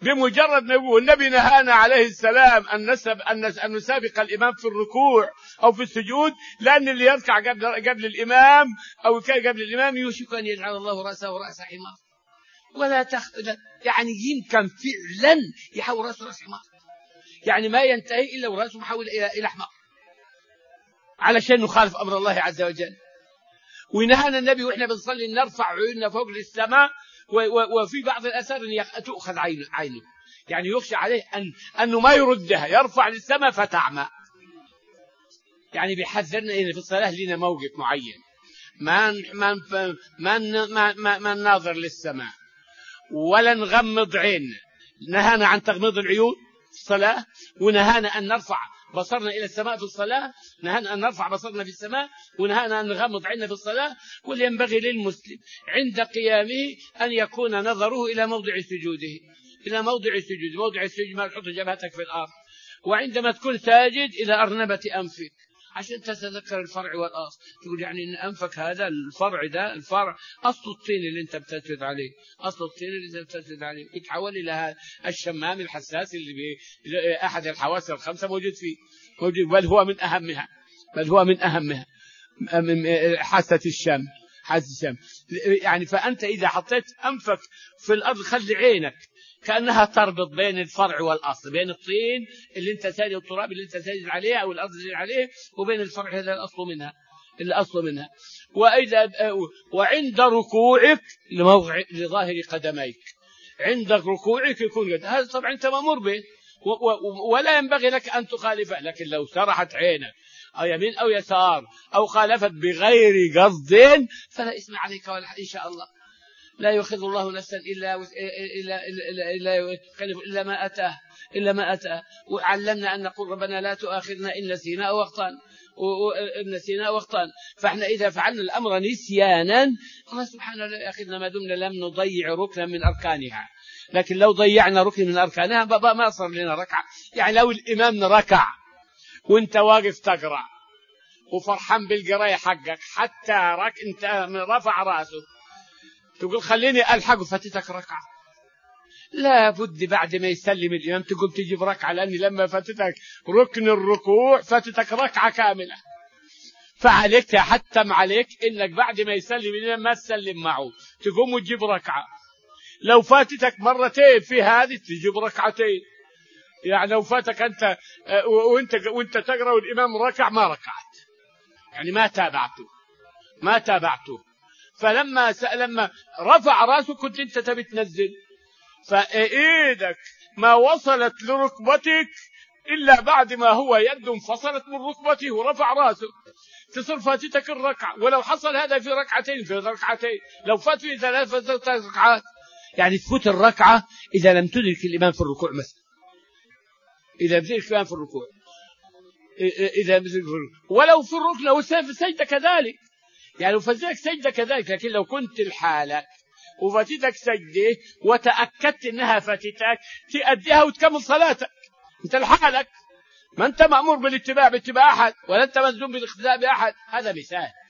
بمجرد ما يقول النبي نهانا عليه السلام أن نسابق الإمام في الركوع أو في السجود، لأن اللي يركع قبل الإمام أو كان قبل الإمام يوشك أن يجعل الله رأسه رأس حمار. ولا يعني يمكن فعلا يحول رأسه رأس حمار، يعني ما ينتهي إلا ورأسه محول إلى حمار، علشان نخالف أمر الله عز وجل. ونهانا النبي وإحنا بنصلي نرفع عيوننا فوق للسماء، وفي بعض الأثار أن تؤخذ عينه، يعني يخشى عليه أنه ما يردها، يرفع للسماء فتعمى. يعني بيحذرنا إن في الصلاة لنا موقف معين، ما نناظر للسماء ولا نغمض عيننا. نهانا عن تغميض العيون في الصلاة، ونهانا أن نرفع بصرنا إلى السماء في الصلاة، نهانا أن نرفع بصرنا في السماء، ونهانا أن نغمض عيننا في الصلاة. واللي ينبغي للمسلم عند قيامه أن يكون نظره إلى موضع سجوده، إلى موضع السجود. موضع السجود ما تحط جبهتك في الأرض، وعندما تكون ساجد إلى أرنبة أنفك، عشان تتذكر الفرع والأصل. تقول يعني إن أنفك هذا الفرع، ده الفرع أصل الطين اللي أنت بتسجد عليه، أصل الطين اللي أنت بتسجد عليه يتحول إلى الشمام الحساس اللي أحد الحواس الخمسة موجود فيه، موجود، بل هو من أهمها حاسة الشم، حاسة الشم. يعني فأنت إذا حطيت أنفك في الأرض خلي عينك كأنها تربط بين الفرع والأصل، بين الطين اللي انت ساجد، التراب اللي انت ساجد عليه أو الأرض اللي عليه، وبين الفرع هذا الأصل منها. وعند ركوعك لظاهر قدميك، عند ركوعك يكون قد هذا طبعا انت مأمور به، ولا ينبغي لك أن تخالفه. لكن لو سرحت عينك أو يمين أو يسار أو خالفت بغير قصد فلا إثم عليك إن شاء الله. لا يؤاخذ الله نفسا إلا ما أتاه. وعلمنا أن نقول ربنا لا تؤاخذنا إن نسينا أو أخطأنا. فإحنا إذا فعلنا الأمر نسيانا الله سبحانه لا يؤاخذنا ما دمنا لم نضيع ركنا من أركانها. لكن لو ضيعنا ركن من أركانها ما صار لنا ركعة. يعني لو الإمام ركع وانت واقف تقرأ وفرحان بالقراءة حقك حتى انت رفع رأسه، تقول خليني ألحق فاتتك ركعة. لا بد بعد ما يسلم الإمام تقول تجيب ركعة، لأني لما فاتتك ركن الركوع فاتتك ركعة كاملة. فعليك حتم عليك إنك بعد ما يسلم الإمام ما تسلم معه، تقوم وتجيب ركعة. لو فاتتك مرتين في هذه تجيب ركعتين. يعني لو فاتك أنت وانت تقرأ والإمام ركع ما ركعت، يعني ما تابعته. فلما رفع راسه كنت انت تبي تنزل، فايدك ما وصلت لركبتك الا بعد ما هو يد انفصلت من ركبته ورفع راسه، تصير فاتتك الركعه. ولو حصل هذا في ركعتين لو فات في 3 ركعات، يعني تفوت الركعه اذا لم تدرك الامام في الركوع مثلا، اذا بدرك الامام في الركوع، ولو في الركن او في السجده كذلك. يعني فاتتك سجدة كذلك. لكن لو كنت لحالك وفاتتك سجدة وتأكدت انها فاتتك تأديها وتكمل صلاتك انت لحالك، ما انت مأمور باتباع احد، ولا انت ملزوم بالاقتداء باحد. هذا مثال.